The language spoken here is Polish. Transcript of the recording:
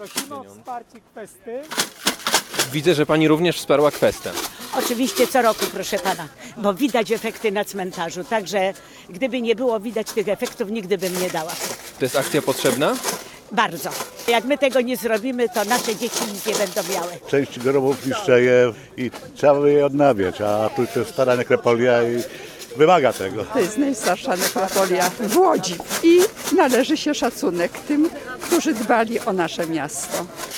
Prosimy o wsparcie kwesty. Widzę, że pani również wsparła kwestę. Oczywiście co roku, proszę pana, bo widać efekty na cmentarzu, także gdyby nie było widać tych efektów, nigdy bym nie dała. To jest akcja potrzebna? Bardzo. Jak my tego nie zrobimy, to nasze dzieci nic nie będą miały. Część grobów niszczeje i trzeba je odnawiać, a tu to jest stara nekropolia i wymaga tego. To jest najstarsza nekropolia w Łodzi i należy się szacunek tym, którzy dbali o nasze miasto.